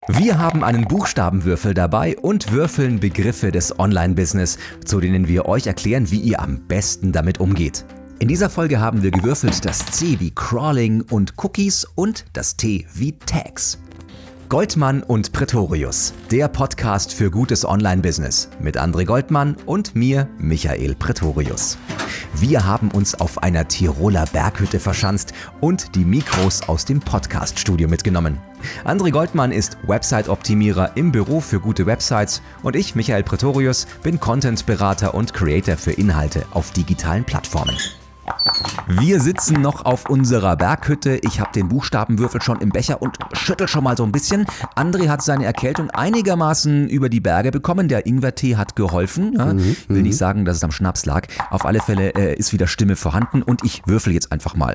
Wir haben einen Buchstabenwürfel dabei und würfeln Begriffe des Online-Business, zu denen wir euch erklären, wie ihr am besten damit umgeht. In dieser Folge haben wir gewürfelt das C wie Crawling und Cookies und das T wie Tags. Goldmann und Pretorius, der Podcast für gutes Online-Business mit André Goldmann und mir, Michael Pretorius. Wir haben uns auf einer Tiroler Berghütte verschanzt und die Mikros aus dem Podcast-Studio mitgenommen. André Goldmann ist Website-Optimierer im Büro für gute Websites und ich, Michael Pretorius, bin Content-Berater und Creator für Inhalte auf digitalen Plattformen. Wir sitzen noch auf unserer Berghütte. Ich habe den Buchstabenwürfel schon im Becher und schüttel schon mal so ein bisschen. André hat seine Erkältung einigermaßen über die Berge bekommen. Der Ingwertee hat geholfen. Ja, ich will nicht sagen, dass es am Schnaps lag. Auf alle Fälle ist wieder Stimme vorhanden und ich würfel jetzt einfach mal.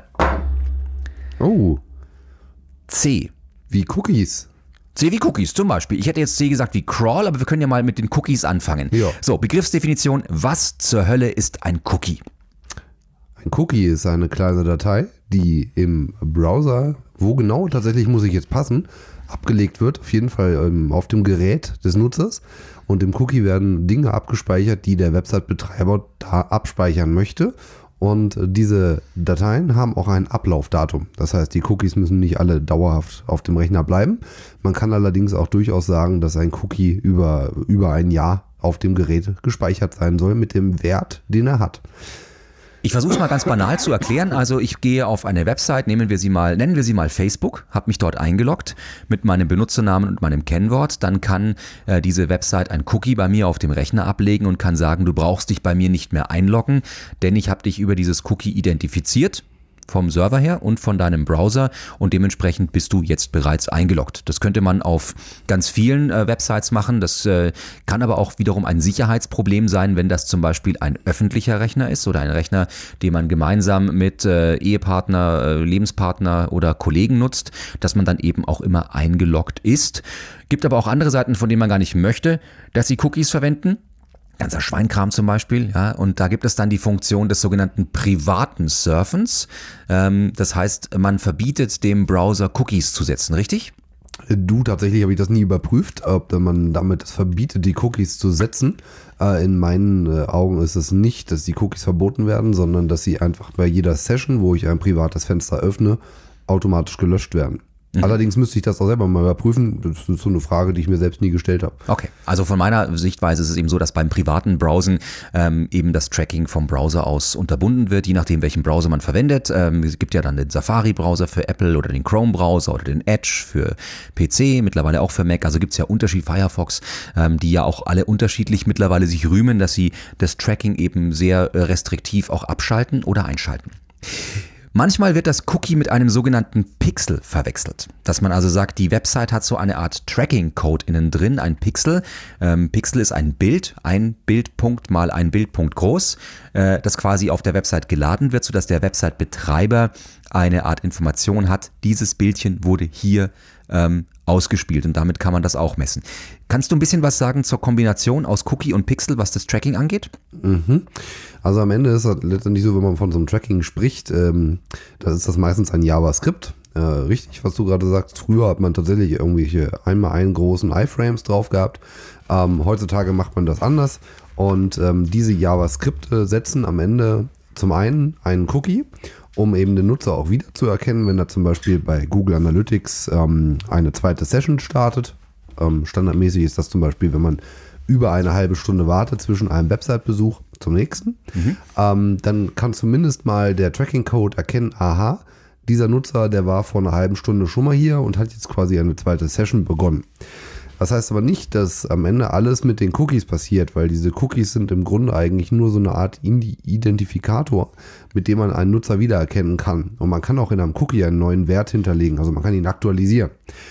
Oh. C. Wie Cookies. C wie Cookies zum Beispiel. Ich hätte jetzt C gesagt wie Crawl, aber wir können ja mal mit den Cookies anfangen. Ja. So, Begriffsdefinition. Was zur Hölle ist ein Cookie? Ein Cookie ist eine kleine Datei, die im Browser, wo genau tatsächlich muss ich jetzt passen, abgelegt wird, auf jeden Fall auf dem Gerät des Nutzers. Und im Cookie werden Dinge abgespeichert, die der Website-Betreiber da abspeichern möchte. Und diese Dateien haben auch ein Ablaufdatum. Das heißt, die Cookies müssen nicht alle dauerhaft auf dem Rechner bleiben. Man kann allerdings auch durchaus sagen, dass ein Cookie über ein Jahr auf dem Gerät gespeichert sein soll mit dem Wert, den er hat. Ich versuche es mal ganz banal zu erklären. Also ich gehe auf eine Website, nennen wir sie mal Facebook, habe mich dort eingeloggt mit meinem Benutzernamen und meinem Kennwort. Dann kann diese Website ein Cookie bei mir auf dem Rechner ablegen und kann sagen, du brauchst dich bei mir nicht mehr einloggen, denn ich habe dich über dieses Cookie identifiziert. Vom Server her und von deinem Browser und dementsprechend bist du jetzt bereits eingeloggt. Das könnte man auf ganz vielen Websites machen. Das kann aber auch wiederum ein Sicherheitsproblem sein, wenn das zum Beispiel ein öffentlicher Rechner ist oder ein Rechner, den man gemeinsam mit Ehepartner, Lebenspartner oder Kollegen nutzt, dass man dann eben auch immer eingeloggt ist. Gibt aber auch andere Seiten, von denen man gar nicht möchte, dass sie Cookies verwenden. Ganzer Schweinkram zum Beispiel, ja, und da gibt es dann die Funktion des sogenannten privaten Surfens. Das heißt, man verbietet dem Browser Cookies zu setzen, richtig? Tatsächlich habe ich das nie überprüft, ob man damit es verbietet, die Cookies zu setzen. In meinen Augen ist es nicht, dass die Cookies verboten werden, sondern dass sie einfach bei jeder Session, wo ich ein privates Fenster öffne, automatisch gelöscht werden. Allerdings müsste ich das auch selber mal überprüfen. Das ist so eine Frage, die ich mir selbst nie gestellt habe. Okay, also von meiner Sichtweise ist es eben so, dass beim privaten Browsen eben das Tracking vom Browser aus unterbunden wird, je nachdem, welchen Browser man verwendet. Es gibt ja dann den Safari-Browser für Apple oder den Chrome-Browser oder den Edge für PC, mittlerweile auch für Mac. Also gibt es ja Unterschied, Firefox, die ja auch alle unterschiedlich mittlerweile sich rühmen, dass sie das Tracking eben sehr restriktiv auch abschalten oder einschalten. Manchmal wird das Cookie mit einem sogenannten Pixel verwechselt. Dass man also sagt, die Website hat so eine Art Tracking-Code innen drin, ein Pixel. Pixel ist ein Bildpunkt mal ein Bildpunkt groß, das quasi auf der Website geladen wird, sodass der Website-Betreiber eine Art Information hat, dieses Bildchen wurde hier ausgespielt und damit kann man das auch messen. Kannst du ein bisschen was sagen zur Kombination aus Cookie und Pixel, was das Tracking angeht? Also am Ende ist es letztendlich so, wenn man von so einem Tracking spricht, dann ist das meistens ein JavaScript. Richtig, was du gerade sagst. Früher hat man tatsächlich irgendwelche einmal einen großen iFrames drauf gehabt. Heutzutage macht man das anders und diese JavaScripte setzen am Ende zum einen Cookie, um eben den Nutzer auch wiederzuerkennen, wenn er zum Beispiel bei Google Analytics eine zweite Session startet. Standardmäßig ist das zum Beispiel, wenn man über eine halbe Stunde wartet zwischen einem Website-Besuch zum nächsten. Dann kann zumindest mal der Tracking-Code erkennen, aha, dieser Nutzer, der war vor einer halben Stunde schon mal hier und hat jetzt quasi eine zweite Session begonnen. Das heißt aber nicht, dass am Ende alles mit den Cookies passiert, weil diese Cookies sind im Grunde eigentlich nur so eine Art Identifikator, mit dem man einen Nutzer wiedererkennen kann. Und man kann auch in einem Cookie einen neuen Wert hinterlegen, also man kann ihn aktualisieren.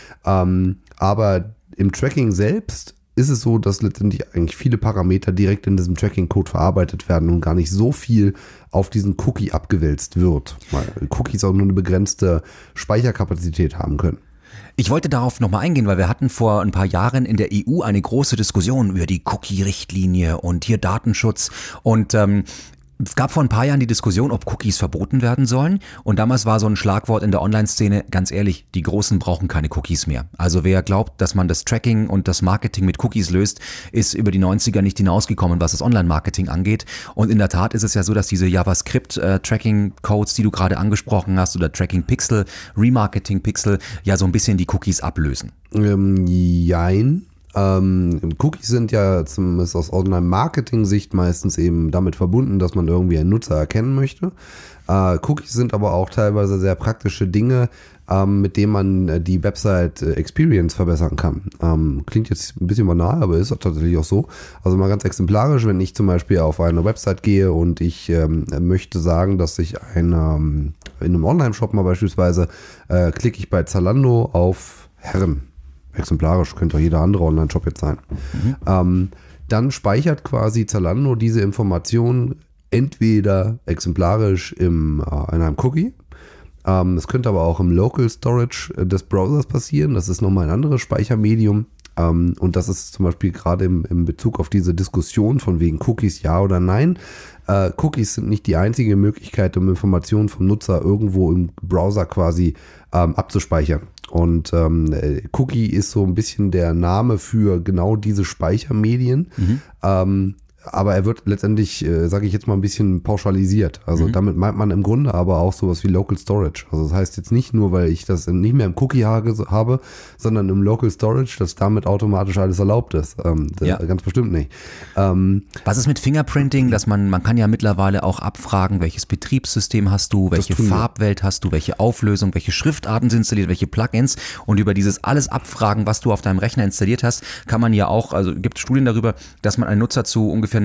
Aber im Tracking selbst ist es so, dass letztendlich eigentlich viele Parameter direkt in diesem Tracking-Code verarbeitet werden und gar nicht so viel auf diesen Cookie abgewälzt wird, weil Cookies auch nur eine begrenzte Speicherkapazität haben können. Ich wollte darauf nochmal eingehen, weil wir hatten vor ein paar Jahren in der EU eine große Diskussion über die Cookie-Richtlinie und hier Datenschutz und Es gab vor ein paar Jahren die Diskussion, ob Cookies verboten werden sollen. Und damals war so ein Schlagwort in der Online-Szene, ganz ehrlich, die Großen brauchen keine Cookies mehr. Also wer glaubt, dass man das Tracking und das Marketing mit Cookies löst, ist über die 90er nicht hinausgekommen, was das Online-Marketing angeht. Und in der Tat ist es ja so, dass diese JavaScript-Tracking-Codes, die du gerade angesprochen hast, oder Tracking-Pixel, Remarketing-Pixel, ja so ein bisschen die Cookies ablösen. Jein. Cookies sind ja zumindest aus Online-Marketing-Sicht meistens eben damit verbunden, dass man irgendwie einen Nutzer erkennen möchte. Cookies sind aber auch teilweise sehr praktische Dinge, mit denen man die Website-Experience verbessern kann. Klingt jetzt ein bisschen banal, aber ist tatsächlich auch so. Also mal ganz exemplarisch, wenn ich zum Beispiel auf eine Website gehe und ich möchte sagen, dass ich in einem Online-Shop mal beispielsweise klicke ich bei Zalando auf Herren. Exemplarisch, könnte auch jeder andere Online-Shop jetzt sein. Dann speichert quasi Zalando diese Information entweder exemplarisch in einem Cookie. Es könnte aber auch im Local Storage des Browsers passieren. Das ist nochmal ein anderes Speichermedium. Und das ist zum Beispiel gerade im Bezug auf diese Diskussion von wegen Cookies ja oder nein. Cookies sind nicht die einzige Möglichkeit, um Informationen vom Nutzer irgendwo im Browser quasi abzuspeichern. Und Cookie ist so ein bisschen der Name für genau diese Speichermedien. Aber er wird letztendlich, sage ich jetzt mal, ein bisschen pauschalisiert. Also damit meint man im Grunde aber auch sowas wie Local Storage. Also das heißt jetzt nicht nur, weil ich das nicht mehr im Cookie habe, sondern im Local Storage, dass damit automatisch alles erlaubt ist. Ganz bestimmt nicht. Was ist mit Fingerprinting? Dass man kann ja mittlerweile auch abfragen, welches Betriebssystem hast du, welche Farbwelt hast du, welche Auflösung, welche Schriftarten sind installiert, welche Plugins. Und über dieses alles abfragen, was du auf deinem Rechner installiert hast, kann man ja auch, also gibt es Studien darüber, dass man einen Nutzer zu ungefähr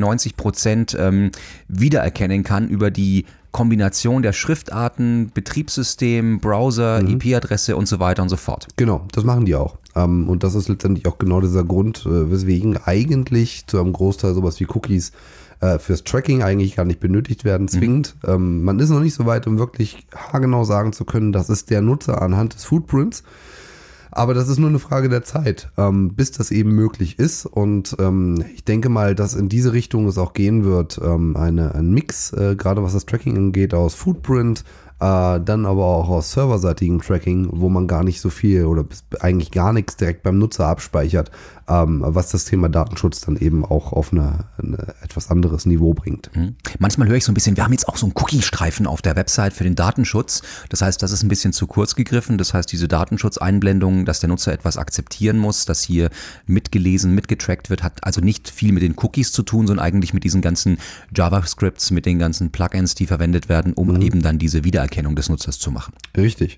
90% wiedererkennen kann über die Kombination der Schriftarten, Betriebssystem, Browser, IP-Adresse und so weiter und so fort. Genau, das machen die auch. Und das ist letztendlich auch genau dieser Grund, weswegen eigentlich zu einem Großteil sowas wie Cookies fürs Tracking eigentlich gar nicht benötigt werden, zwingend. Man ist noch nicht so weit, um wirklich haargenau sagen zu können, das ist der Nutzer anhand des Footprints. Aber das ist nur eine Frage der Zeit, bis das eben möglich ist. Und ich denke mal, dass in diese Richtung es auch gehen wird. Ein Mix, gerade was das Tracking angeht, aus Footprint, dann aber auch aus serverseitigem Tracking, wo man gar nicht so viel oder eigentlich gar nichts direkt beim Nutzer abspeichert, was das Thema Datenschutz dann eben auch auf ein etwas anderes Niveau bringt. Manchmal höre ich so ein bisschen, wir haben jetzt auch so einen Cookie-Streifen auf der Website für den Datenschutz. Das heißt, das ist ein bisschen zu kurz gegriffen. Das heißt, diese Datenschutzeinblendung, dass der Nutzer etwas akzeptieren muss, dass hier mitgelesen, mitgetrackt wird, hat also nicht viel mit den Cookies zu tun, sondern eigentlich mit diesen ganzen JavaScripts, mit den ganzen Plugins, die verwendet werden, um eben dann diese Wiedererkennung des Nutzers zu machen. Richtig.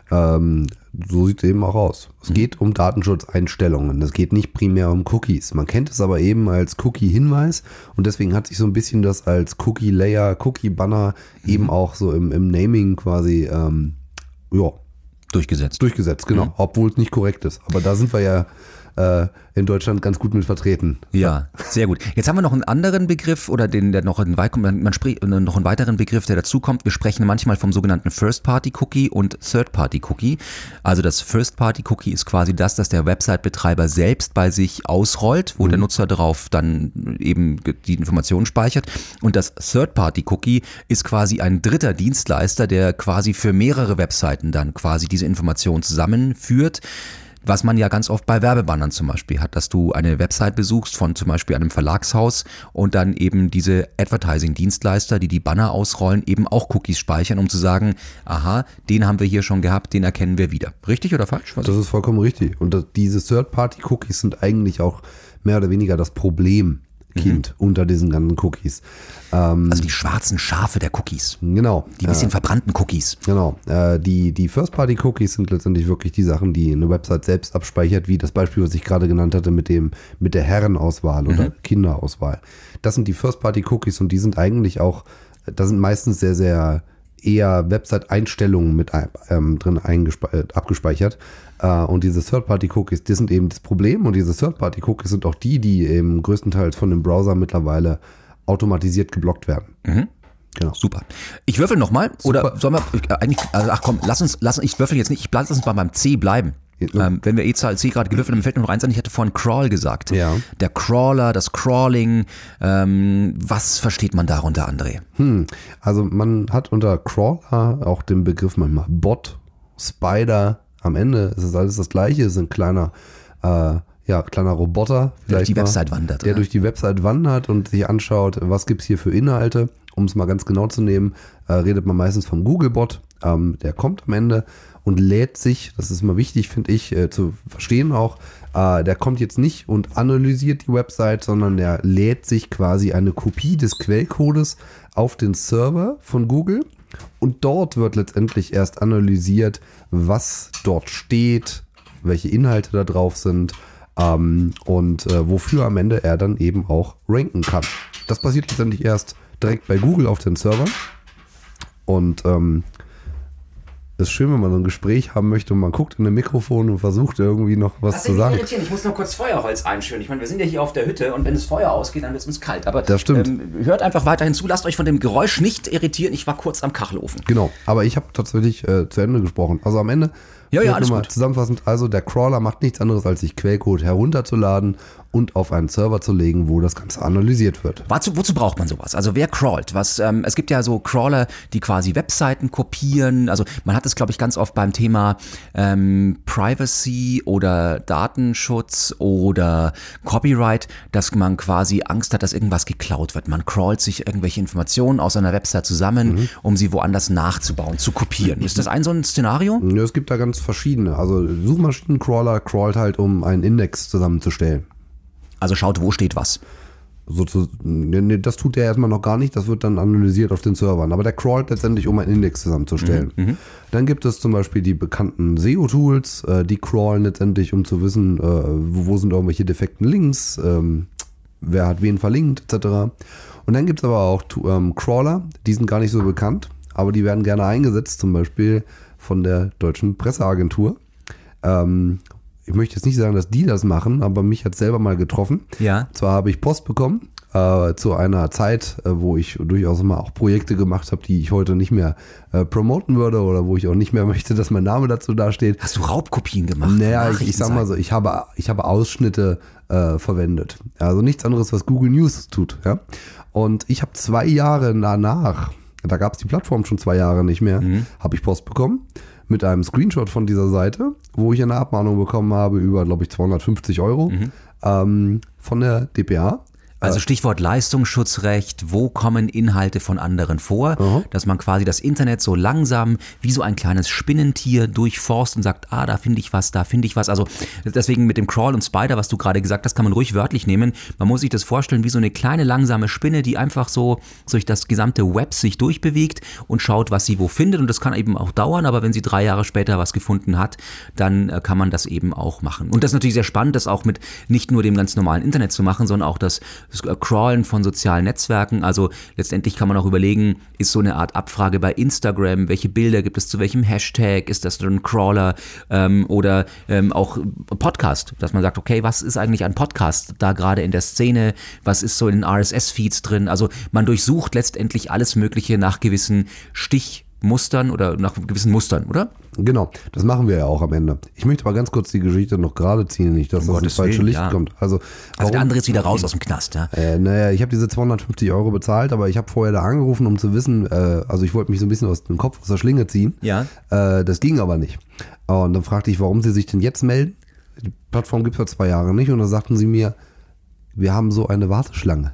So sieht es eben auch aus. Es geht um Datenschutzeinstellungen. Es geht nicht primär um Cookies. Man kennt es aber eben als Cookie-Hinweis und deswegen hat sich so ein bisschen das als Cookie-Layer, Cookie-Banner eben auch so im Naming quasi durchgesetzt, genau. Obwohl es nicht korrekt ist. Aber da sind wir ja in Deutschland ganz gut mit vertreten. Ja, sehr gut. Jetzt haben wir noch einen anderen Begriff oder der noch man spricht noch einen weiteren Begriff, der dazukommt. Wir sprechen manchmal vom sogenannten First-Party-Cookie und Third-Party-Cookie. Also das First-Party-Cookie ist quasi das, dass der Website-Betreiber selbst bei sich ausrollt, wo der Nutzer darauf dann eben die Informationen speichert. Und das Third-Party-Cookie ist quasi ein dritter Dienstleister, der quasi für mehrere Webseiten dann quasi diese Informationen zusammenführt. Was man ja ganz oft bei Werbebannern zum Beispiel hat, dass du eine Website besuchst von zum Beispiel einem Verlagshaus und dann eben diese Advertising-Dienstleister, die Banner ausrollen, eben auch Cookies speichern, um zu sagen, aha, den haben wir hier schon gehabt, den erkennen wir wieder. Richtig oder falsch? Das ist vollkommen richtig. Und diese Third-Party-Cookies sind eigentlich auch mehr oder weniger das Problemkind unter diesen ganzen Cookies. Also die schwarzen Schafe der Cookies. Genau. Die bisschen verbrannten Cookies. Genau. Die First-Party-Cookies sind letztendlich wirklich die Sachen, die eine Website selbst abspeichert, wie das Beispiel, was ich gerade genannt hatte mit der Herrenauswahl oder Kinderauswahl. Das sind die First-Party-Cookies und die sind eigentlich auch, da sind meistens sehr, sehr eher Website-Einstellungen mit drin abgespeichert. Und diese Third-Party-Cookies, die sind eben das Problem. Und diese Third-Party-Cookies sind auch die eben größtenteils von dem Browser mittlerweile automatisiert geblockt werden. Genau. Super. Ich würfel nochmal. Oder sollen wir eigentlich, also ach komm, lass uns, ich würfel jetzt nicht, lass uns mal beim C bleiben. Wenn wir C gerade gewürfelt haben, mir fällt noch eins an, ich hatte vorhin Crawl gesagt. Ja. Der Crawler, das Crawling, was versteht man darunter, André? Also man hat unter Crawler auch den Begriff manchmal Bot, Spider. Am Ende ist es alles das Gleiche, es ist ein kleiner Roboter. Der durch die Website wandert. Der durch die Website wandert und sich anschaut, was gibt es hier für Inhalte. Um es mal ganz genau zu nehmen, redet man meistens vom Googlebot. Der kommt am Ende und lädt sich, das ist mal wichtig, finde ich, zu verstehen auch, der kommt jetzt nicht und analysiert die Website, sondern der lädt sich quasi eine Kopie des Quellcodes auf den Server von Google und dort wird letztendlich erst analysiert, was dort steht, welche Inhalte da drauf sind und wofür am Ende er dann eben auch ranken kann. Das passiert letztendlich erst direkt bei Google auf den Servern und das ist schön, wenn man so ein Gespräch haben möchte und man guckt in ein Mikrofon und versucht irgendwie noch was zu sagen. Ich muss noch kurz Feuerholz einschüren. Ich meine, wir sind ja hier auf der Hütte und wenn das Feuer ausgeht, dann wird es uns kalt. Aber das stimmt. Hört einfach weiterhin zu, lasst euch von dem Geräusch nicht irritieren. Ich war kurz am Kachelofen. Genau, aber ich habe tatsächlich zu Ende gesprochen. Also am Ende, alles nochmal gut. Zusammenfassend, also der Crawler macht nichts anderes, als sich Quellcode herunterzuladen und auf einen Server zu legen, wo das Ganze analysiert wird. Wozu braucht man sowas? Also wer crawlt? Es gibt ja so Crawler, die quasi Webseiten kopieren. Also man hat es, glaube ich, ganz oft beim Thema Privacy oder Datenschutz oder Copyright, dass man quasi Angst hat, dass irgendwas geklaut wird. Man crawlt sich irgendwelche Informationen aus einer Website zusammen, um sie woanders nachzubauen, zu kopieren. Ist das so ein Szenario? Ja, es gibt da ganz verschiedene. Also Suchmaschinencrawler crawlt halt, um einen Index zusammenzustellen. Also schaut, wo steht was. Das tut er erstmal noch gar nicht, das wird dann analysiert auf den Servern. Aber der crawlt letztendlich, um einen Index zusammenzustellen. Dann gibt es zum Beispiel die bekannten SEO-Tools, die crawlen letztendlich, um zu wissen, wo sind irgendwelche defekten Links, wer hat wen verlinkt, etc. Und dann gibt es aber auch Crawler, die sind gar nicht so bekannt, aber die werden gerne eingesetzt, zum Beispiel von der Deutschen Presseagentur. Ich möchte jetzt nicht sagen, dass die das machen, aber mich hat es selber mal getroffen. Ja. Zwar habe ich Post bekommen zu einer Zeit, wo ich durchaus mal auch Projekte gemacht habe, die ich heute nicht mehr promoten würde oder wo ich auch nicht mehr möchte, dass mein Name dazu dasteht. Hast du Raubkopien gemacht? Naja, ich sag mal so, ich habe Ausschnitte verwendet. Also nichts anderes, was Google News tut. Ja? Und ich habe 2 Jahre danach, da gab es die Plattform schon 2 Jahre nicht mehr, habe ich Post bekommen mit einem Screenshot von dieser Seite, wo ich eine Abmahnung bekommen habe über, glaube ich, 250 € von der DPA. Also Stichwort Leistungsschutzrecht, wo kommen Inhalte von anderen vor, dass man quasi das Internet so langsam wie so ein kleines Spinnentier durchforst und sagt, da finde ich was, da finde ich was. Also deswegen mit dem Crawl und Spider, was du gerade gesagt hast, kann man ruhig wörtlich nehmen. Man muss sich das vorstellen wie so eine kleine langsame Spinne, die einfach so durch das gesamte Web sich durchbewegt und schaut, was sie wo findet. Und das kann eben auch dauern, aber wenn sie 3 Jahre später was gefunden hat, dann kann man das eben auch machen. Und das ist natürlich sehr spannend, das auch mit nicht nur dem ganz normalen Internet zu machen, sondern auch das Crawlen von sozialen Netzwerken. Also letztendlich kann man auch überlegen, ist so eine Art Abfrage bei Instagram, welche Bilder gibt es zu welchem Hashtag, ist das ein Crawler oder auch Podcast, dass man sagt, okay, was ist eigentlich ein Podcast da gerade in der Szene, was ist so in den RSS-Feeds drin, also man durchsucht letztendlich alles Mögliche nach gewissen Stichmustern oder nach gewissen Mustern, oder? Genau, das machen wir ja auch am Ende. Ich möchte aber ganz kurz die Geschichte noch gerade ziehen, nicht, dass das ins falsche Licht kommt. Also der andere ist wieder raus aus dem Knast, ja? Naja, ich habe diese 250 € bezahlt, aber ich habe vorher da angerufen, um zu wissen, also ich wollte mich so ein bisschen aus dem Kopf, aus der Schlinge ziehen. Ja. Das ging aber nicht. Und dann fragte ich, warum sie sich denn jetzt melden. Die Plattform gibt es ja 2 Jahre nicht. Und dann sagten sie mir, wir haben so eine Warteschlange.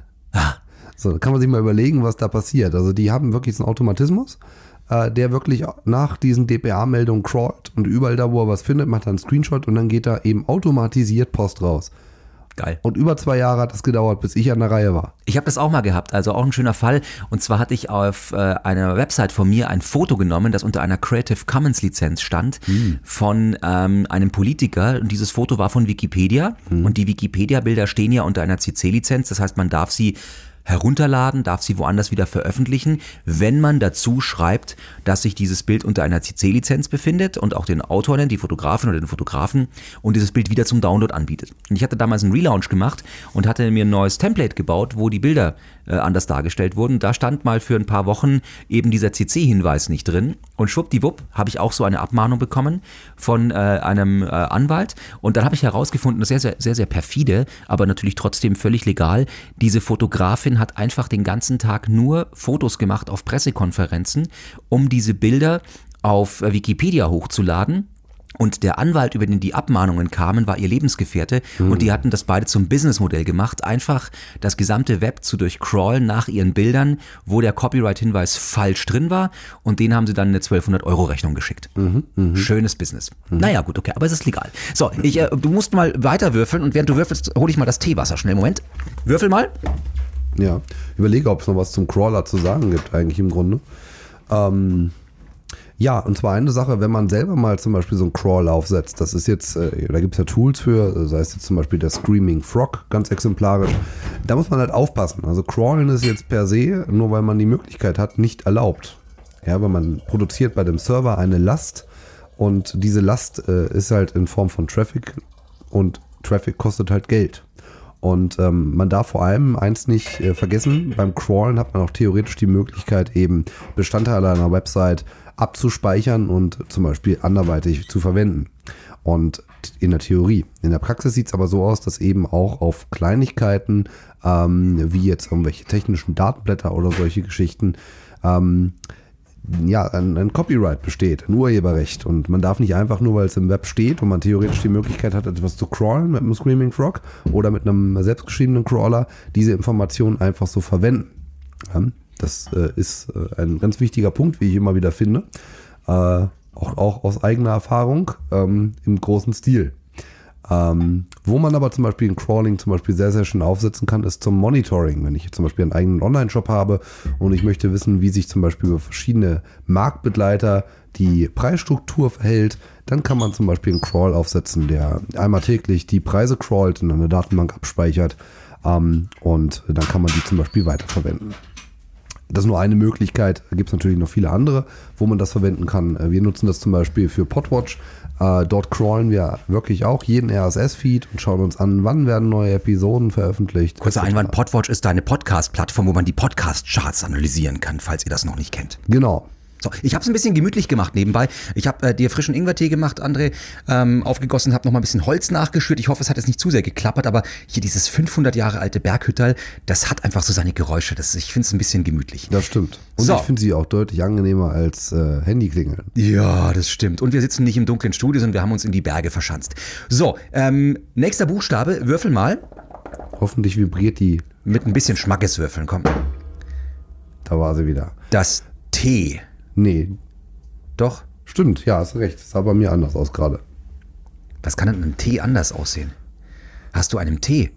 So, da kann man sich mal überlegen, was da passiert. Also die haben wirklich so einen Automatismus, der wirklich nach diesen DPA-Meldungen crawlt und überall da, wo er was findet, macht er einen Screenshot und dann geht da eben automatisiert Post raus. Geil. Und über 2 Jahre hat das gedauert, bis ich an der Reihe war. Ich habe das auch mal gehabt, also auch ein schöner Fall. Und zwar hatte ich auf einer Website von mir ein Foto genommen, das unter einer Creative Commons Lizenz stand, von einem Politiker. Und dieses Foto war von Wikipedia. Und die Wikipedia-Bilder stehen ja unter einer CC-Lizenz. Das heißt, man darf sie herunterladen, darf sie woanders wieder veröffentlichen, wenn man dazu schreibt, dass sich dieses Bild unter einer CC-Lizenz befindet und auch den Autor nennt, die Fotografin oder den Fotografen und dieses Bild wieder zum Download anbietet. Und ich hatte damals einen Relaunch gemacht und hatte mir ein neues Template gebaut, wo die Bilder anders dargestellt wurden. Da stand mal für ein paar Wochen eben dieser CC-Hinweis nicht drin und schwuppdiwupp habe ich auch so eine Abmahnung bekommen von einem Anwalt und dann habe ich herausgefunden, das ist sehr, sehr, sehr perfide, aber natürlich trotzdem völlig legal, diese Fotografin hat einfach den ganzen Tag nur Fotos gemacht auf Pressekonferenzen, um diese Bilder auf Wikipedia hochzuladen. Und der Anwalt, über den die Abmahnungen kamen, war ihr Lebensgefährte und die hatten das beide zum Businessmodell gemacht, einfach das gesamte Web zu durchcrawlen nach ihren Bildern, wo der Copyright-Hinweis falsch drin war und denen haben sie dann eine 1200-Euro-Rechnung geschickt. Schönes Business. Naja gut, okay, aber es ist legal. So, du musst mal weiter würfeln und während du würfelst, hole ich mal das Teewasser schnell. Moment, würfel mal. Ja, überlege, ob es noch was zum Crawler zu sagen gibt eigentlich im Grunde. Ja, und zwar eine Sache, wenn man selber mal zum Beispiel so einen Crawl aufsetzt, das ist jetzt, da gibt es ja Tools für, sei es jetzt zum Beispiel der Screaming Frog, ganz exemplarisch, da muss man halt aufpassen. Also Crawlen ist jetzt per se, nur weil man die Möglichkeit hat, nicht erlaubt. Ja, weil man produziert bei dem Server eine Last und diese Last ist halt in Form von Traffic und Traffic kostet halt Geld. Und man darf vor allem eins nicht vergessen, beim Crawlen hat man auch theoretisch die Möglichkeit, eben Bestandteile einer Website abzuspeichern und zum Beispiel anderweitig zu verwenden. Und in der Theorie. In der Praxis sieht es aber so aus, dass eben auch auf Kleinigkeiten, wie jetzt irgendwelche technischen Datenblätter oder solche Geschichten, ein Copyright besteht, ein Urheberrecht. Und man darf nicht einfach nur, weil es im Web steht und man theoretisch die Möglichkeit hat, etwas zu crawlen mit einem Screaming Frog oder mit einem selbstgeschriebenen Crawler, diese Informationen einfach so verwenden. Das ist ein ganz wichtiger Punkt, wie ich immer wieder finde. Auch aus eigener Erfahrung im großen Stil. Wo man aber zum Beispiel ein Crawling zum Beispiel sehr, sehr schön aufsetzen kann, ist zum Monitoring. Wenn ich jetzt zum Beispiel einen eigenen Online-Shop habe und ich möchte wissen, wie sich zum Beispiel über verschiedene Marktbegleiter die Preisstruktur verhält, dann kann man zum Beispiel einen Crawl aufsetzen, der einmal täglich die Preise crawlt und in eine Datenbank abspeichert und dann kann man die zum Beispiel weiterverwenden. Das ist nur eine Möglichkeit, da gibt es natürlich noch viele andere, wo man das verwenden kann. Wir nutzen das zum Beispiel für Podwatch. Dort crawlen wir wirklich auch jeden RSS-Feed und schauen uns an, wann werden neue Episoden veröffentlicht. Kurzer Einwand, Podwatch ist deine Podcast-Plattform, wo man die Podcast-Charts analysieren kann, falls ihr das noch nicht kennt. Genau. So, ich habe es ein bisschen gemütlich gemacht nebenbei. Ich habe dir frischen Ingwertee gemacht, André, aufgegossen, habe noch mal ein bisschen Holz nachgeschürt. Ich hoffe, es hat jetzt nicht zu sehr geklappert, aber hier dieses 500 Jahre alte Berghütterl, das hat einfach so seine Geräusche. Ich finde es ein bisschen gemütlich. Das stimmt. Und ich finde sie auch deutlich angenehmer als Handyklingeln. Ja, das stimmt. Und wir sitzen nicht im dunklen Studio, sondern wir haben uns in die Berge verschanzt. So, nächster Buchstabe, würfel mal. Hoffentlich vibriert die. Mit ein bisschen Schmackes würfeln, komm. Da war sie wieder. Das T. Nee. Doch? Stimmt, ja, hast recht. Das sah bei mir anders aus gerade. Was kann denn einem T anders aussehen? Hast du einen T?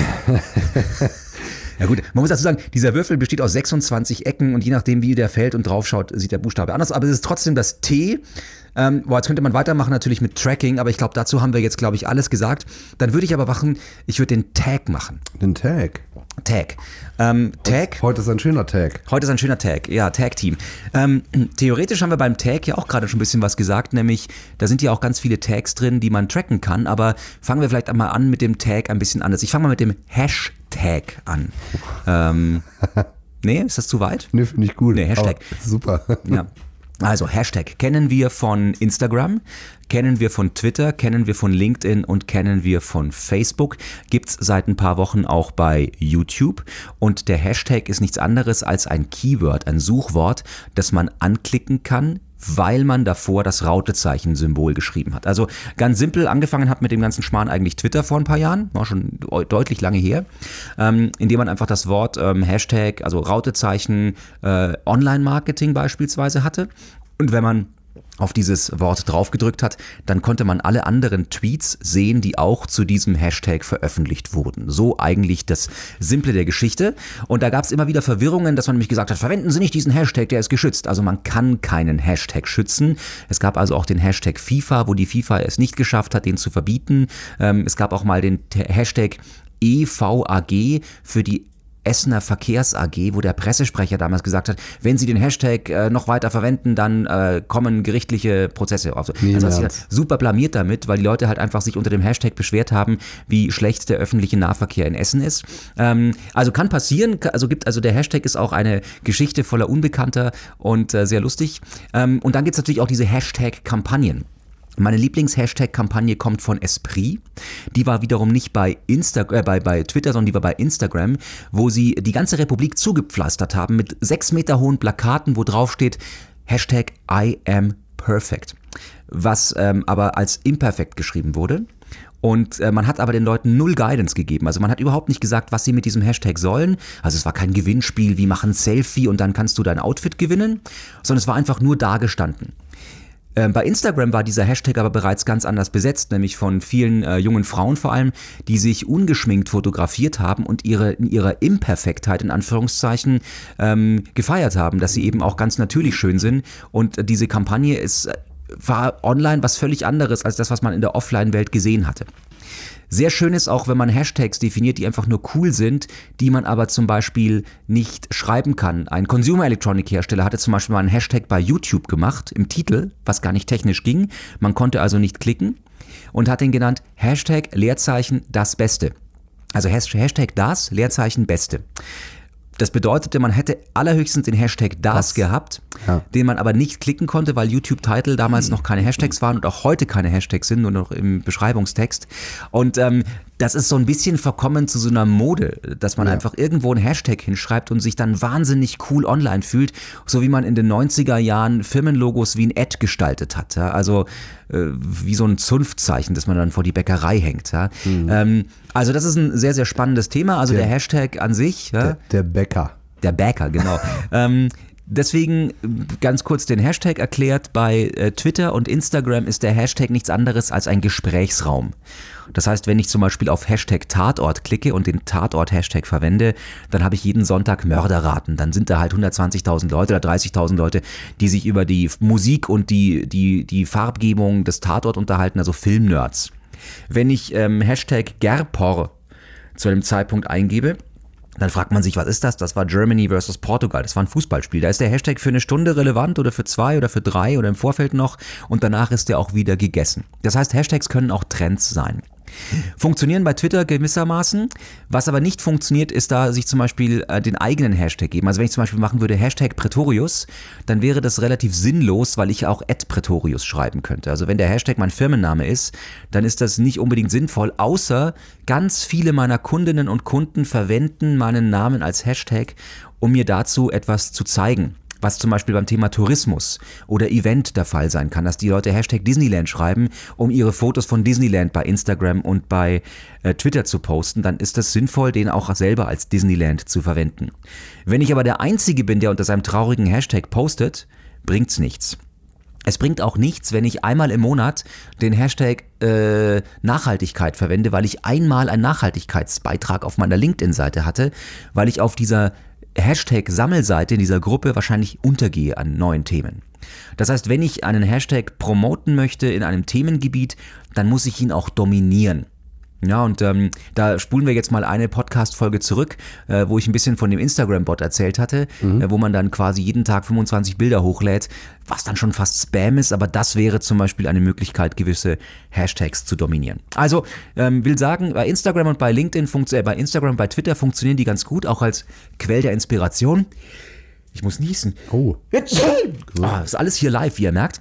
Ja gut, man muss dazu sagen, dieser Würfel besteht aus 26 Ecken und je nachdem, wie der fällt und drauf schaut, sieht der Buchstabe anders aus. Aber es ist trotzdem das T. Jetzt könnte man weitermachen natürlich mit Tracking, aber ich glaube, dazu haben wir jetzt, glaube ich, alles gesagt. Dann würde ich aber machen, ich würde den Tag machen. Den Tag? Tag. Heute ist ein schöner Tag. Heute ist ein schöner Tag, ja, Tag-Team. Theoretisch haben wir beim Tag ja auch gerade schon ein bisschen was gesagt, nämlich da sind ja auch ganz viele Tags drin, die man tracken kann, aber fangen wir vielleicht einmal an mit dem Tag ein bisschen anders. Ich fange mal mit dem Hashtag an. Nee, ist das zu weit? Nee, finde ich gut. Nee, Hashtag. Super. Ja. Also Hashtag kennen wir von Instagram, kennen wir von Twitter, kennen wir von LinkedIn und kennen wir von Facebook. Gibt's seit ein paar Wochen auch bei YouTube. Und der Hashtag ist nichts anderes als ein Keyword, ein Suchwort, das man anklicken kann, weil man davor das Rautezeichen-Symbol geschrieben hat. Also ganz simpel, angefangen hat mit dem ganzen Schmarrn eigentlich Twitter vor ein paar Jahren, war schon deutlich lange her, indem man einfach das Wort Hashtag, also Rautezeichen, Online-Marketing beispielsweise hatte. Und wenn man auf dieses Wort draufgedrückt hat, dann konnte man alle anderen Tweets sehen, die auch zu diesem Hashtag veröffentlicht wurden. So eigentlich das Simple der Geschichte. Und da gab es immer wieder Verwirrungen, dass man nämlich gesagt hat, verwenden Sie nicht diesen Hashtag, der ist geschützt. Also man kann keinen Hashtag schützen. Es gab also auch den Hashtag FIFA, wo die FIFA es nicht geschafft hat, den zu verbieten. Es gab auch mal den Hashtag EVAG für die Essener Verkehrs AG, wo der Pressesprecher damals gesagt hat, wenn Sie den Hashtag noch weiter verwenden, dann kommen gerichtliche Prozesse auf. Also hat sich super blamiert damit, weil die Leute halt einfach sich unter dem Hashtag beschwert haben, wie schlecht der öffentliche Nahverkehr in Essen ist. Also kann passieren, also der Hashtag ist auch eine Geschichte voller Unbekannter und sehr lustig. Und dann gibt es natürlich auch diese Hashtag-Kampagnen. Meine Lieblings-Hashtag-Kampagne kommt von Esprit. Die war wiederum nicht bei Twitter, sondern die war bei Instagram, wo sie die ganze Republik zugepflastert haben mit 6 Meter hohen Plakaten, wo drauf steht Hashtag I am perfect, was aber als imperfekt geschrieben wurde. Und man hat aber den Leuten null Guidance gegeben. Also man hat überhaupt nicht gesagt, was sie mit diesem Hashtag sollen. Also es war kein Gewinnspiel, wie mach ein Selfie und dann kannst du dein Outfit gewinnen, sondern es war einfach nur dagestanden. Bei Instagram war dieser Hashtag aber bereits ganz anders besetzt, nämlich von vielen jungen Frauen vor allem, die sich ungeschminkt fotografiert haben und in ihrer Imperfektheit in Anführungszeichen gefeiert haben, dass sie eben auch ganz natürlich schön sind. Und diese Kampagne war online was völlig anderes als das, was man in der Offline-Welt gesehen hatte. Sehr schön ist auch, wenn man Hashtags definiert, die einfach nur cool sind, die man aber zum Beispiel nicht schreiben kann. Ein Consumer Electronic Hersteller hatte zum Beispiel mal einen Hashtag bei YouTube gemacht, im Titel, was gar nicht technisch ging. Man konnte also nicht klicken und hat den genannt Hashtag Leerzeichen das Beste. Also Hashtag das, Leerzeichen Beste. Das bedeutete, man hätte allerhöchstens den Hashtag das gehabt, den man aber nicht klicken konnte, weil YouTube-Title damals noch keine Hashtags waren und auch heute keine Hashtags sind, nur noch im Beschreibungstext. Und das ist so ein bisschen verkommen zu so einer Mode, dass man einfach irgendwo einen Hashtag hinschreibt und sich dann wahnsinnig cool online fühlt, so wie man in den 90er Jahren Firmenlogos wie ein Ad gestaltet hat. Ja? Also wie so ein Zunftzeichen, das man dann vor die Bäckerei hängt. Ja? Also das ist ein sehr, sehr spannendes Thema. Also der Hashtag an sich. Ja? Der Bäcker. Der Bäcker, genau. Deswegen ganz kurz den Hashtag erklärt. Bei Twitter und Instagram ist der Hashtag nichts anderes als ein Gesprächsraum. Das heißt, wenn ich zum Beispiel auf Hashtag Tatort klicke und den Tatort-Hashtag verwende, dann habe ich jeden Sonntag Mörderraten. Dann sind da halt 120.000 Leute oder 30.000 Leute, die sich über die Musik und die Farbgebung des Tatort unterhalten, also Filmnerds. Wenn ich Hashtag Gerpor zu einem Zeitpunkt eingebe, dann fragt man sich, was ist das? Das war Germany versus Portugal. Das war ein Fußballspiel. Da ist der Hashtag für eine Stunde relevant oder für 2 oder für 3 oder im Vorfeld noch und danach ist der auch wieder gegessen. Das heißt, Hashtags können auch Trends sein. Funktionieren bei Twitter gewissermaßen. Was aber nicht funktioniert, ist da sich zum Beispiel den eigenen Hashtag geben. Also wenn ich zum Beispiel machen würde Hashtag Pretorius, dann wäre das relativ sinnlos, weil ich auch @Pretorius schreiben könnte. Also wenn der Hashtag mein Firmenname ist, dann ist das nicht unbedingt sinnvoll, außer ganz viele meiner Kundinnen und Kunden verwenden meinen Namen als Hashtag, um mir dazu etwas zu zeigen. Was zum Beispiel beim Thema Tourismus oder Event der Fall sein kann, dass die Leute Hashtag Disneyland schreiben, um ihre Fotos von Disneyland bei Instagram und bei Twitter zu posten, dann ist es sinnvoll, den auch selber als Disneyland zu verwenden. Wenn ich aber der Einzige bin, der unter seinem traurigen Hashtag postet, bringt's nichts. Es bringt auch nichts, wenn ich einmal im Monat den Hashtag Nachhaltigkeit verwende, weil ich einmal einen Nachhaltigkeitsbeitrag auf meiner LinkedIn-Seite hatte, weil ich auf dieser Hashtag-Sammelseite in dieser Gruppe wahrscheinlich untergehe an neuen Themen. Das heißt, wenn ich einen Hashtag promoten möchte in einem Themengebiet, dann muss ich ihn auch dominieren. Ja, und da spulen wir jetzt mal eine Podcast-Folge zurück, wo ich ein bisschen von dem Instagram-Bot erzählt hatte, wo man dann quasi jeden Tag 25 Bilder hochlädt, was dann schon fast Spam ist, aber das wäre zum Beispiel eine Möglichkeit, gewisse Hashtags zu dominieren. Also, will sagen, bei Instagram und bei LinkedIn, bei Instagram und bei Twitter funktionieren die ganz gut, auch als Quell der Inspiration. Ich muss niesen. Oh. Ist alles hier live, wie ihr merkt.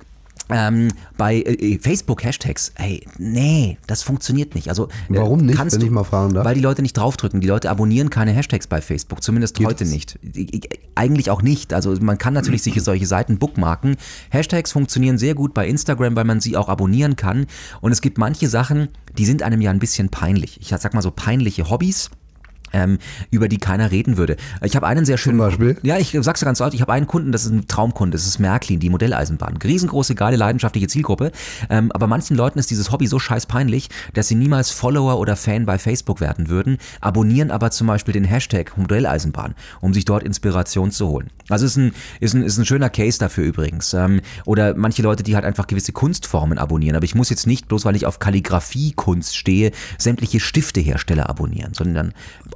Bei Facebook-Hashtags, nee, das funktioniert nicht. Also, warum nicht, wenn ich mal fragen darf? Weil die Leute nicht draufdrücken. Die Leute abonnieren keine Hashtags bei Facebook, zumindest heute nicht. Eigentlich auch nicht. Also man kann natürlich sich solche Seiten bookmarken. Hashtags funktionieren sehr gut bei Instagram, weil man sie auch abonnieren kann. Und es gibt manche Sachen, die sind einem ja ein bisschen peinlich. Ich sag mal so peinliche Hobbys, über die keiner reden würde. Ich habe einen sehr schönen... Zum Beispiel? Ja, ich sag's dir ganz laut, ich habe einen Kunden, das ist ein Traumkunde, das ist Märklin, die Modelleisenbahn. Riesengroße, geile, leidenschaftliche Zielgruppe. Aber manchen Leuten ist dieses Hobby so scheiß peinlich, dass sie niemals Follower oder Fan bei Facebook werden würden, abonnieren aber zum Beispiel den Hashtag Modelleisenbahn, um sich dort Inspiration zu holen. Also ist ein schöner Case dafür übrigens. Oder manche Leute, die halt einfach gewisse Kunstformen abonnieren. Aber ich muss jetzt nicht, bloß weil ich auf Kalligrafie-Kunst stehe, sämtliche Stiftehersteller abonnieren, sondern dann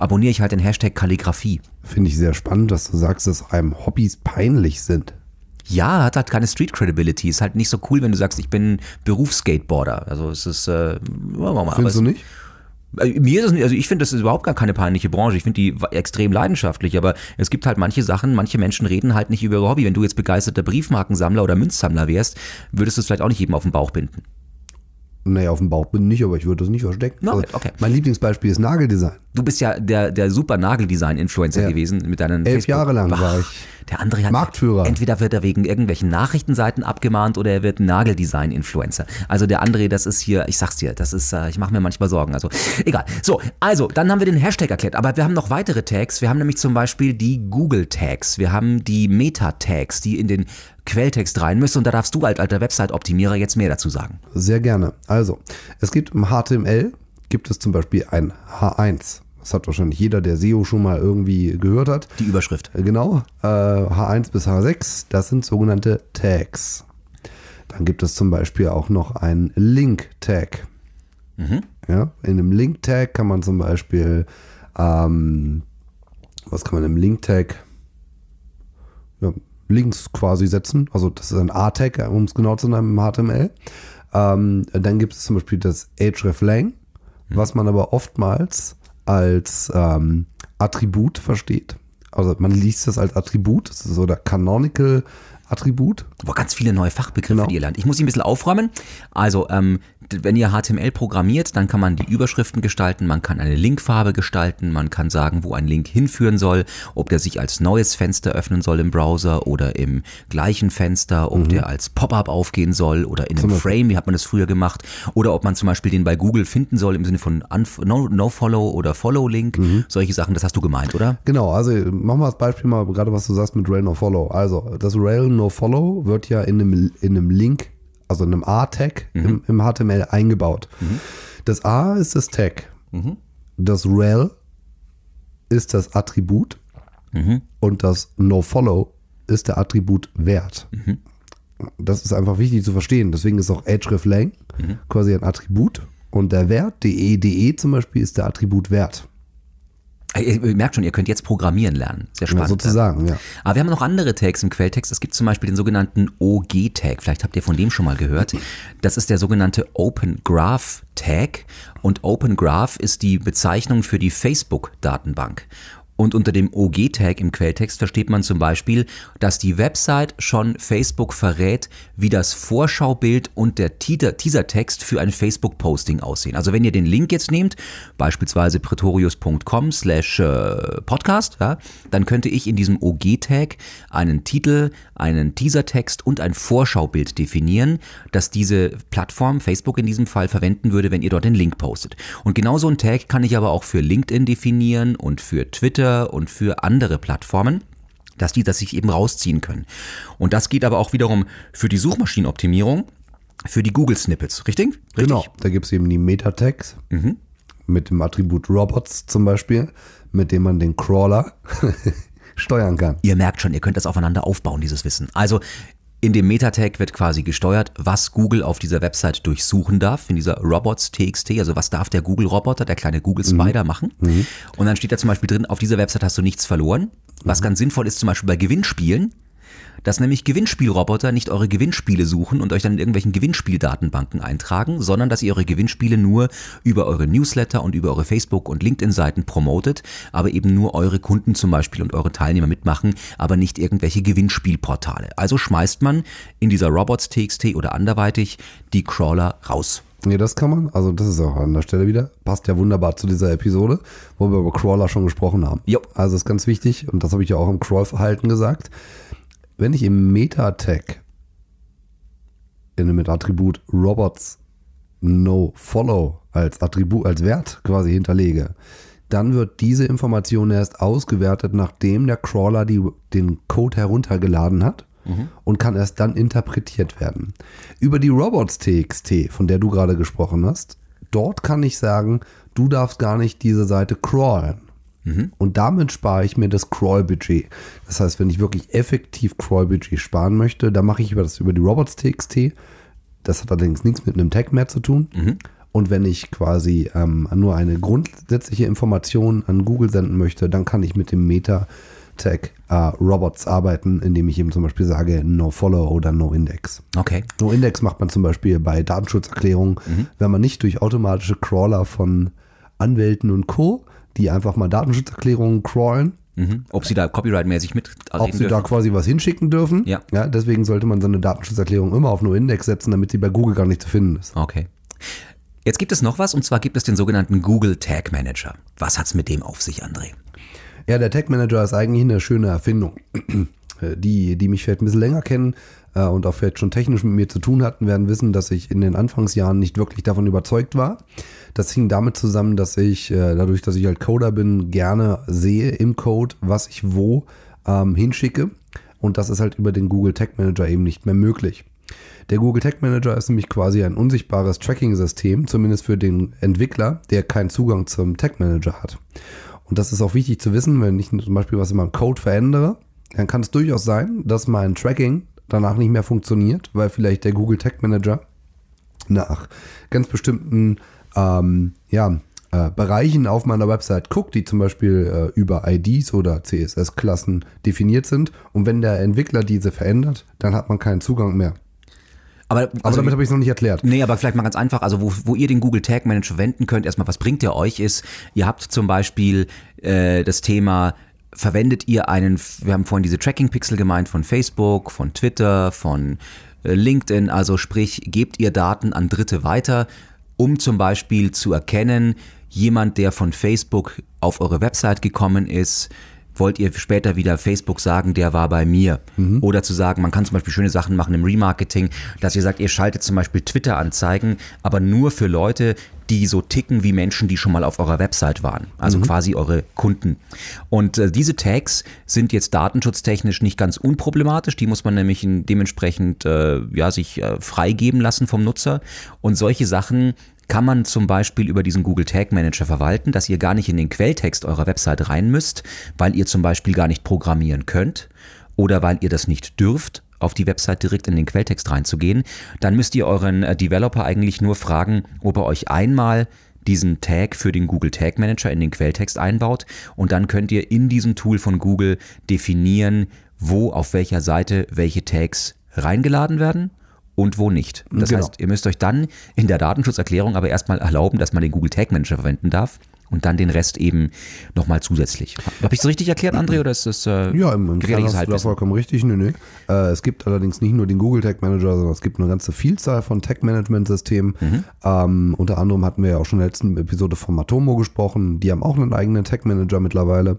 abonniere ich halt den Hashtag Kalligrafie. Finde ich sehr spannend, dass du sagst, dass einem Hobbys peinlich sind. Ja, hat halt keine Street Credibility. Ist halt nicht so cool, wenn du sagst, ich bin Berufsskateboarder. Also es ist, Findest du nicht? Mir ist es nicht, also ich finde, das ist überhaupt gar keine peinliche Branche. Ich finde die extrem leidenschaftlich, aber es gibt halt manche Sachen, manche Menschen reden halt nicht über ihr Hobby. Wenn du jetzt begeisterter Briefmarkensammler oder Münzsammler wärst, würdest du es vielleicht auch nicht jedem auf den Bauch binden. Naja, auf dem Bauch bin ich nicht, aber ich würde das nicht verstecken. No, Also, okay. mein Lieblingsbeispiel ist Nageldesign. Du bist ja der super Nageldesign-Influencer gewesen mit deinen 11 Jahre lang war ich Der andere hat Marktführer. Entweder wird er wegen irgendwelchen Nachrichtenseiten abgemahnt oder er wird Nageldesign-Influencer. Also der André, das ist hier, ich sag's dir, das ist, ich mache mir manchmal Sorgen. Also egal. So, also dann haben wir den Hashtag erklärt, aber wir haben noch weitere Tags. Wir haben nämlich zum Beispiel die Google-Tags. Wir haben die Meta-Tags, die in den Quelltext rein müssen. Und da darfst du als alter Website-Optimierer jetzt mehr dazu sagen. Sehr gerne. Also, es gibt im HTML, gibt es zum Beispiel ein H1. Das hat wahrscheinlich jeder, der SEO schon mal irgendwie gehört hat. Die Überschrift. Genau, H1 bis H6, das sind sogenannte Tags. Dann gibt es zum Beispiel auch noch einen Link-Tag. Ja, in einem Link-Tag kann man zum Beispiel, was kann man im Link-Tag? Ja, Links quasi setzen. Also das ist ein A-Tag, um es genau zu nennen, im HTML. Dann gibt es zum Beispiel das hreflang, was man aber oftmals als Attribut versteht. Also man liest das als Attribut, das ist so der Canonical Attribut. Boah, ganz viele neue Fachbegriffe, die ihr lernt. Ich muss sie ein bisschen aufräumen. Also, wenn ihr HTML programmiert, dann kann man die Überschriften gestalten, man kann eine Linkfarbe gestalten, man kann sagen, wo ein Link hinführen soll, ob der sich als neues Fenster öffnen soll im Browser oder im gleichen Fenster, ob der als Pop-up aufgehen soll oder in einem Frame, wie hat man das früher gemacht, oder ob man zum Beispiel den bei Google finden soll im Sinne von No-Follow oder Follow-Link, solche Sachen, das hast du gemeint, oder? Genau, also machen wir das Beispiel mal, gerade was du sagst mit Rel No-Follow. Also das Rel No-Follow wird ja in einem Link, also in einem A-Tag im HTML eingebaut. Das A ist das Tag. Das Rel ist das Attribut und das No-Follow ist der Attribut Wert. Das ist einfach wichtig zu verstehen. Deswegen ist auch hreflang quasi ein Attribut und der Wert, de zum Beispiel, ist der Attribut Wert. Ihr merkt schon, ihr könnt jetzt programmieren lernen. Sehr spannend. Ja, sozusagen, ja. Aber wir haben noch andere Tags im Quelltext. Es gibt zum Beispiel den sogenannten OG-Tag. Vielleicht habt ihr von dem schon mal gehört. Das ist der sogenannte Open Graph Tag. Und Open Graph ist die Bezeichnung für die Facebook-Datenbank. Und unter dem OG-Tag im Quelltext versteht man zum Beispiel, dass die Website schon Facebook verrät, wie das Vorschaubild und der Teasertext für ein Facebook-Posting aussehen. Also wenn ihr den Link jetzt nehmt, beispielsweise pretorius.com/podcast, ja, dann könnte ich in diesem OG-Tag einen Titel, einen Teasertext und ein Vorschaubild definieren, dass diese Plattform, Facebook in diesem Fall, verwenden würde, wenn ihr dort den Link postet. Und genau so einen Tag kann ich aber auch für LinkedIn definieren und für Twitter und für andere Plattformen, dass die das sich eben rausziehen können. Und das geht aber auch wiederum für die Suchmaschinenoptimierung, für die Google Snippets, richtig? Genau, da gibt es eben die Meta-Tags mit dem Attribut Robots zum Beispiel, mit dem man den Crawler steuern kann. Ihr merkt schon, ihr könnt das aufeinander aufbauen, dieses Wissen. Also in dem Meta-Tag wird quasi gesteuert, was Google auf dieser Website durchsuchen darf, in dieser Robots.txt, also was darf der Google-Roboter, der kleine Google-Spider machen. Und dann steht da zum Beispiel drin, auf dieser Website hast du nichts verloren. Was ganz sinnvoll ist zum Beispiel bei Gewinnspielen, dass nämlich Gewinnspielroboter nicht eure Gewinnspiele suchen und euch dann in irgendwelchen Gewinnspieldatenbanken eintragen, sondern dass ihr eure Gewinnspiele nur über eure Newsletter und über eure Facebook- und LinkedIn-Seiten promotet, aber eben nur eure Kunden zum Beispiel und eure Teilnehmer mitmachen, aber nicht irgendwelche Gewinnspielportale. Also schmeißt man in dieser Robots.txt oder anderweitig die Crawler raus. Nee, das kann man, also das ist auch an der Stelle wieder, passt ja wunderbar zu dieser Episode, wo wir über Crawler schon gesprochen haben. Jo. Also ist ganz wichtig und das habe ich ja auch im Crawl-Verhalten gesagt. Wenn ich im Meta-Tag mit Attribut Robots No-Follow als Attribut, als Wert quasi hinterlege, dann wird diese Information erst ausgewertet, nachdem der Crawler den Code heruntergeladen hat und kann erst dann interpretiert werden. Über die Robots.txt, von der du gerade gesprochen hast, dort kann ich sagen, du darfst gar nicht diese Seite crawlen. Und damit spare ich mir das Crawl-Budget. Das heißt, wenn ich wirklich effektiv Crawl-Budget sparen möchte, dann mache ich das über die Robots.txt. Das hat allerdings nichts mit einem Tag mehr zu tun. Und wenn ich quasi nur eine grundsätzliche Information an Google senden möchte, dann kann ich mit dem Meta-Tag Robots arbeiten, indem ich eben zum Beispiel sage No-Follow oder No-Index. Okay. No-Index macht man zum Beispiel bei Datenschutzerklärungen, wenn man nicht durch automatische Crawler von Anwälten und Co., die einfach mal Datenschutzerklärungen crawlen, ob sie da copyright-mäßig ob sie da quasi was hinschicken dürfen. Ja. Deswegen sollte man so eine Datenschutzerklärung immer auf No-Index setzen, damit sie bei Google gar nicht zu finden ist. Okay. Jetzt gibt es noch was, und zwar gibt es den sogenannten Google Tag Manager. Was hat's mit dem auf sich, André? Ja, der Tag Manager ist eigentlich eine schöne Erfindung. Die mich vielleicht ein bisschen länger kennen und auch vielleicht schon technisch mit mir zu tun hatten, werden wissen, dass ich in den Anfangsjahren nicht wirklich davon überzeugt war. Das hing damit zusammen, dass ich, dadurch, dass ich halt Coder bin, gerne sehe im Code, was ich wo hinschicke. Und das ist halt über den Google Tag Manager eben nicht mehr möglich. Der Google Tag Manager ist nämlich quasi ein unsichtbares Tracking-System, zumindest für den Entwickler, der keinen Zugang zum Tag Manager hat. Und das ist auch wichtig zu wissen, wenn ich zum Beispiel was in meinem Code verändere, dann kann es durchaus sein, dass mein Tracking danach nicht mehr funktioniert, weil vielleicht der Google Tag Manager nach ganz bestimmten Bereichen auf meiner Website guckt, die zum Beispiel über IDs oder CSS-Klassen definiert sind. Und wenn der Entwickler diese verändert, dann hat man keinen Zugang mehr. Aber damit habe ich es noch nicht erklärt. Nee, aber vielleicht mal ganz einfach, also wo ihr den Google Tag Manager verwenden könnt, erstmal, was bringt der euch, ist, ihr habt zum Beispiel das Thema, verwendet ihr wir haben vorhin diese Tracking-Pixel gemeint von Facebook, von Twitter, von LinkedIn, also sprich, gebt ihr Daten an Dritte weiter, um zum Beispiel zu erkennen, jemand, der von Facebook auf eure Website gekommen ist, wollt ihr später wieder Facebook sagen, der war bei mir. Oder zu sagen, man kann zum Beispiel schöne Sachen machen im Remarketing, dass ihr sagt, ihr schaltet zum Beispiel Twitter-Anzeigen, aber nur für Leute, die so ticken wie Menschen, die schon mal auf eurer Website waren. Also quasi eure Kunden. Und diese Tags sind jetzt datenschutztechnisch nicht ganz unproblematisch. Die muss man nämlich dementsprechend sich freigeben lassen vom Nutzer. Und solche Sachen kann man zum Beispiel über diesen Google Tag Manager verwalten, dass ihr gar nicht in den Quelltext eurer Website rein müsst, weil ihr zum Beispiel gar nicht programmieren könnt oder weil ihr das nicht dürft, auf die Website direkt in den Quelltext reinzugehen. Dann müsst ihr euren Developer eigentlich nur fragen, ob er euch einmal diesen Tag für den Google Tag Manager in den Quelltext einbaut, und dann könnt ihr in diesem Tool von Google definieren, wo auf welcher Seite welche Tags reingeladen werden und wo nicht. Das heißt, ihr müsst euch dann in der Datenschutzerklärung aber erstmal erlauben, dass man den Google Tag Manager verwenden darf und dann den Rest eben nochmal zusätzlich. Habe ich es richtig erklärt, André, oder ist das ja, im Kern hast du da vollkommen richtig. Nee. Es gibt allerdings nicht nur den Google Tag Manager, sondern es gibt eine ganze Vielzahl von Tag-Management-Systemen. Unter anderem hatten wir ja auch schon in der letzten Episode von Matomo gesprochen. Die haben auch einen eigenen Tag Manager mittlerweile.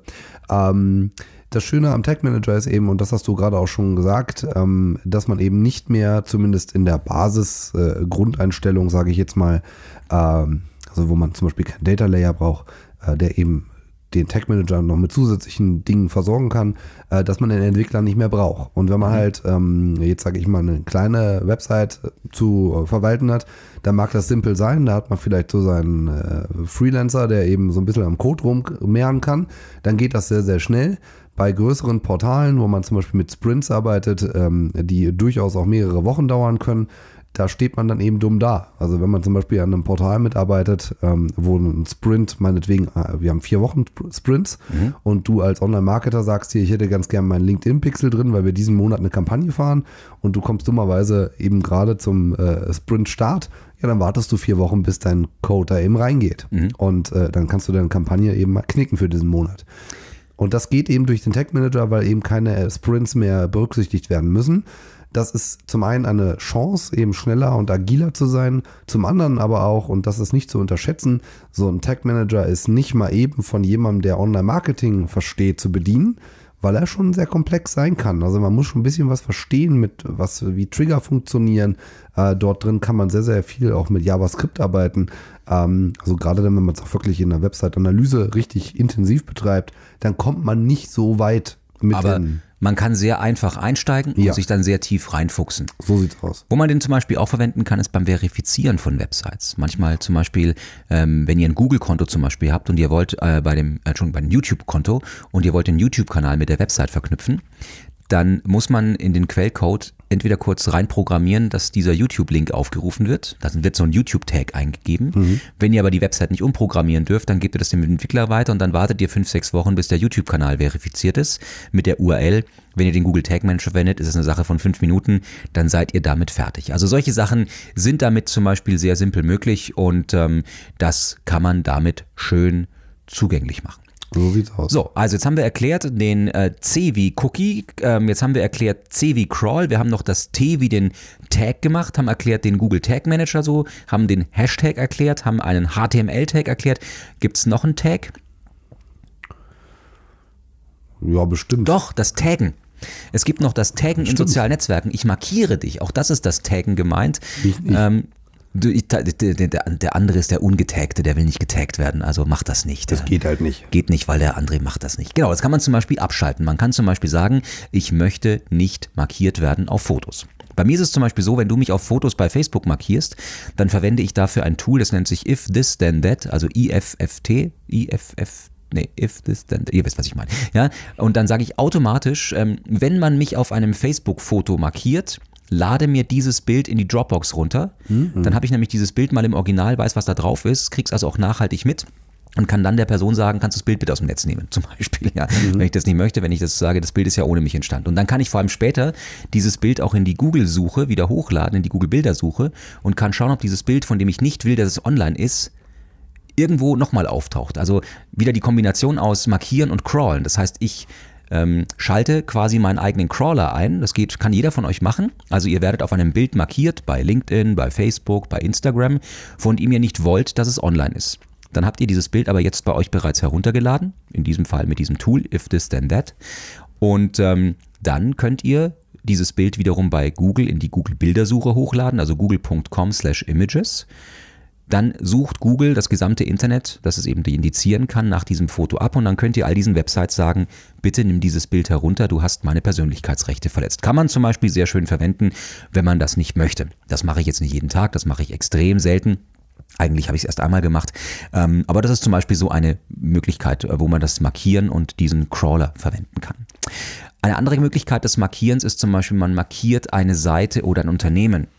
Das Schöne am Tag Manager ist eben, und das hast du gerade auch schon gesagt, dass man eben nicht mehr, zumindest in der Basis-Grundeinstellung, sage ich jetzt mal, also wo man zum Beispiel keinen Data Layer braucht, der eben den Tag Manager noch mit zusätzlichen Dingen versorgen kann, dass man den Entwickler nicht mehr braucht. Und wenn man halt, jetzt sage ich mal, eine kleine Website zu verwalten hat, dann mag das simpel sein. Da hat man vielleicht so seinen Freelancer, der eben so ein bisschen am Code rummehren kann. Dann geht das sehr, sehr schnell. Bei größeren Portalen, wo man zum Beispiel mit Sprints arbeitet, die durchaus auch mehrere Wochen dauern können, da steht man dann eben dumm da. Also wenn man zum Beispiel an einem Portal mitarbeitet, wo ein Sprint, meinetwegen, wir haben 4 Wochen Sprints und du als Online-Marketer sagst hier, ich hätte ganz gern meinen LinkedIn-Pixel drin, weil wir diesen Monat eine Kampagne fahren, und du kommst dummerweise eben gerade zum Sprint-Start, ja, dann wartest du 4 Wochen, bis dein Code da eben reingeht. Und dann kannst du deine Kampagne eben mal knicken für diesen Monat. Und das geht eben durch den Tag Manager, weil eben keine Sprints mehr berücksichtigt werden müssen. Das ist zum einen eine Chance, eben schneller und agiler zu sein, zum anderen aber auch, und das ist nicht zu unterschätzen, so ein Tag Manager ist nicht mal eben von jemandem, der Online-Marketing versteht, zu bedienen, weil er schon sehr komplex sein kann. Also man muss schon ein bisschen was verstehen, wie Trigger funktionieren. Dort drin kann man sehr, sehr viel auch mit JavaScript arbeiten. Also gerade wenn man es auch wirklich in der Website-Analyse richtig intensiv betreibt, dann kommt man nicht so weit mit Aber man kann sehr einfach einsteigen und sich dann sehr tief reinfuchsen. So sieht's aus. Wo man den zum Beispiel auch verwenden kann, ist beim Verifizieren von Websites. Manchmal zum Beispiel, wenn ihr ein Google-Konto zum Beispiel habt und ihr wollt bei dem YouTube-Konto und ihr wollt den YouTube-Kanal mit der Website verknüpfen, dann muss man in den Quellcode entweder kurz reinprogrammieren, dass dieser YouTube-Link aufgerufen wird. Da wird so ein YouTube-Tag eingegeben. Wenn ihr aber die Website nicht umprogrammieren dürft, dann gebt ihr das dem Entwickler weiter und dann wartet ihr 5-6 Wochen, bis der YouTube-Kanal verifiziert ist mit der URL. Wenn ihr den Google Tag Manager verwendet, ist es eine Sache von 5 Minuten, dann seid ihr damit fertig. Also solche Sachen sind damit zum Beispiel sehr simpel möglich und das kann man damit schön zugänglich machen. So sieht's aus. So, also jetzt haben wir erklärt den C wie Cookie, jetzt haben wir erklärt C wie Crawl, wir haben noch das T wie den Tag gemacht, haben erklärt den Google Tag Manager so, haben den Hashtag erklärt, haben einen HTML-Tag erklärt. Gibt es noch einen Tag? Ja, bestimmt. Doch, das Taggen. Es gibt noch das Taggen in sozialen Netzwerken. Ich markiere dich, auch das ist das Taggen gemeint. Der andere ist der Ungetagte, der will nicht getaggt werden, also macht das nicht. Das geht halt nicht. Geht nicht, weil der andere macht das nicht. Genau, das kann man zum Beispiel abschalten. Man kann zum Beispiel sagen, ich möchte nicht markiert werden auf Fotos. Bei mir ist es zum Beispiel so, wenn du mich auf Fotos bei Facebook markierst, dann verwende ich dafür ein Tool, das nennt sich If This Then That, also if this then, ihr wisst, was ich meine. Ja? Und dann sage ich automatisch, wenn man mich auf einem Facebook-Foto markiert, lade mir dieses Bild in die Dropbox runter. Dann habe ich nämlich dieses Bild mal im Original, weiß, was da drauf ist, krieg's also auch nachhaltig mit und kann dann der Person sagen, kannst du das Bild bitte aus dem Netz nehmen, zum Beispiel. Ja? Wenn ich das nicht möchte, wenn ich das sage, das Bild ist ja ohne mich entstanden. Und dann kann ich vor allem später dieses Bild auch in die Google-Suche wieder hochladen, in die Google-Bildersuche und kann schauen, ob dieses Bild, von dem ich nicht will, dass es online ist, irgendwo nochmal auftaucht. Also wieder die Kombination aus Markieren und Crawlen. Das heißt, ich schalte quasi meinen eigenen Crawler ein. Das kann jeder von euch machen. Also ihr werdet auf einem Bild markiert bei LinkedIn, bei Facebook, bei Instagram, von dem ihr nicht wollt, dass es online ist. Dann habt ihr dieses Bild aber jetzt bei euch bereits heruntergeladen, in diesem Fall mit diesem Tool, If This Then That. Und dann könnt ihr dieses Bild wiederum bei Google in die Google-Bildersuche hochladen, also google.com/images. Dann sucht Google das gesamte Internet, das es eben indizieren kann, nach diesem Foto ab und dann könnt ihr all diesen Websites sagen, bitte nimm dieses Bild herunter, du hast meine Persönlichkeitsrechte verletzt. Kann man zum Beispiel sehr schön verwenden, wenn man das nicht möchte. Das mache ich jetzt nicht jeden Tag, das mache ich extrem selten. Eigentlich habe ich es erst einmal gemacht, aber das ist zum Beispiel so eine Möglichkeit, wo man das Markieren und diesen Crawler verwenden kann. Eine andere Möglichkeit des Markierens ist zum Beispiel, man markiert eine Seite oder ein Unternehmen.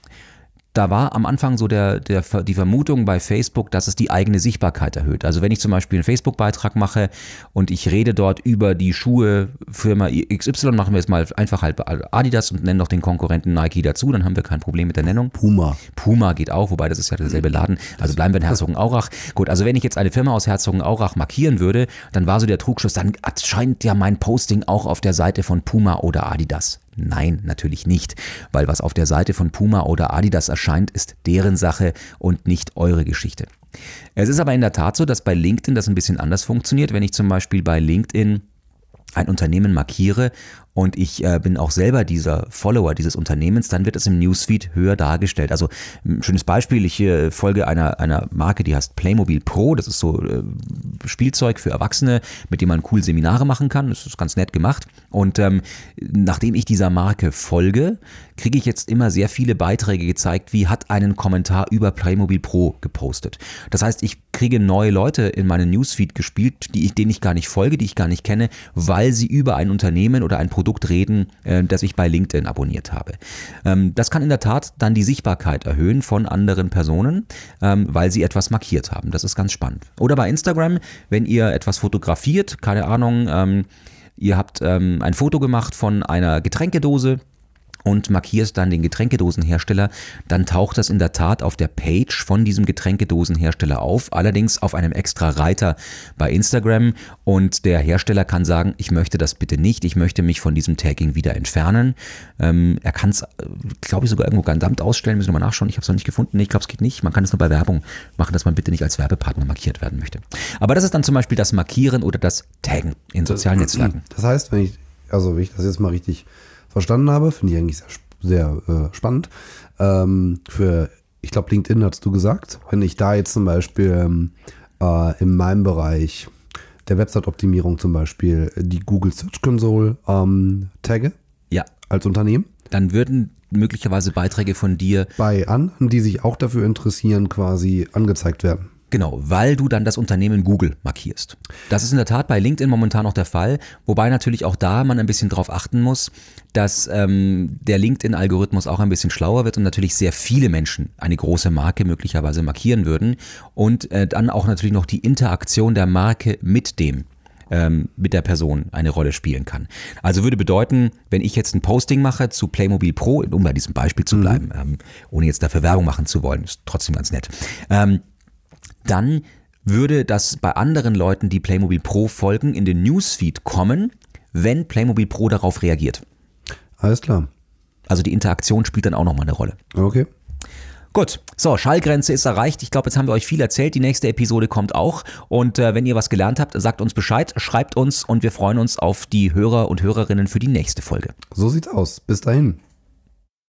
Da war am Anfang so die Vermutung bei Facebook, dass es die eigene Sichtbarkeit erhöht. Also wenn ich zum Beispiel einen Facebook-Beitrag mache und ich rede dort über die Schuhe Firma XY, machen wir jetzt mal einfach halt Adidas und nennen noch den Konkurrenten Nike dazu, dann haben wir kein Problem mit der Nennung. Puma geht auch, wobei das ist ja derselbe Laden. Also bleiben wir in Herzogenaurach. Gut, also wenn ich jetzt eine Firma aus Herzogenaurach markieren würde, dann war so der Trugschluss, dann erscheint ja mein Posting auch auf der Seite von Puma oder Adidas. Nein, natürlich nicht, weil was auf der Seite von Puma oder Adidas erscheint, ist deren Sache und nicht eure Geschichte. Es ist aber in der Tat so, dass bei LinkedIn das ein bisschen anders funktioniert. Wenn ich zum Beispiel bei LinkedIn ein Unternehmen markiere und ich bin auch selber dieser Follower dieses Unternehmens, dann wird es im Newsfeed höher dargestellt. Also ein schönes Beispiel, ich folge einer Marke, die heißt Playmobil Pro, das ist so Spielzeug für Erwachsene, mit dem man cool Seminare machen kann, das ist ganz nett gemacht und nachdem ich dieser Marke folge, kriege ich jetzt immer sehr viele Beiträge gezeigt, wie hat einen Kommentar über Playmobil Pro gepostet. Das heißt, ich kriege neue Leute in meinen Newsfeed gespielt, denen ich gar nicht folge, die ich gar nicht kenne, weil sie über ein Unternehmen oder ein Produkt reden, das ich bei LinkedIn abonniert habe. Das kann in der Tat dann die Sichtbarkeit erhöhen von anderen Personen, weil sie etwas markiert haben. Das ist ganz spannend. Oder bei Instagram, wenn ihr etwas fotografiert, keine Ahnung, ihr habt ein Foto gemacht von einer Getränkedose, und markierst dann den Getränkedosenhersteller, dann taucht das in der Tat auf der Page von diesem Getränkedosenhersteller auf, allerdings auf einem extra Reiter bei Instagram und der Hersteller kann sagen, ich möchte das bitte nicht, ich möchte mich von diesem Tagging wieder entfernen. Er kann es, glaube ich, sogar irgendwo gesamt ausstellen, müssen wir mal nachschauen, ich habe es noch nicht gefunden, ich glaube, es geht nicht, man kann es nur bei Werbung machen, dass man bitte nicht als Werbepartner markiert werden möchte. Aber das ist dann zum Beispiel das Markieren oder das Taggen in sozialen Netzwerken. Das heißt, wenn ich das jetzt mal richtig verstanden habe, finde ich eigentlich sehr spannend. Ich glaube, LinkedIn hast du gesagt, wenn ich da jetzt zum Beispiel in meinem Bereich der Website-Optimierung zum Beispiel die Google Search Console tagge als Unternehmen. Dann würden möglicherweise Beiträge von dir bei anderen, die sich auch dafür interessieren, quasi angezeigt werden. Genau, weil du dann das Unternehmen Google markierst. Das ist in der Tat bei LinkedIn momentan noch der Fall, wobei natürlich auch da man ein bisschen drauf achten muss, dass der LinkedIn-Algorithmus auch ein bisschen schlauer wird und natürlich sehr viele Menschen eine große Marke möglicherweise markieren würden und dann auch natürlich noch die Interaktion der Marke mit der Person eine Rolle spielen kann. Also würde bedeuten, wenn ich jetzt ein Posting mache zu Playmobil Pro, um bei diesem Beispiel zu bleiben, ohne jetzt dafür Werbung machen zu wollen, ist trotzdem ganz nett, dann würde das bei anderen Leuten, die Playmobil Pro folgen, in den Newsfeed kommen, wenn Playmobil Pro darauf reagiert. Alles klar. Also die Interaktion spielt dann auch nochmal eine Rolle. Okay. Gut, so, Schallgrenze ist erreicht. Ich glaube, jetzt haben wir euch viel erzählt. Die nächste Episode kommt auch. Und wenn ihr was gelernt habt, sagt uns Bescheid, schreibt uns und wir freuen uns auf die Hörer und Hörerinnen für die nächste Folge. So sieht's aus. Bis dahin.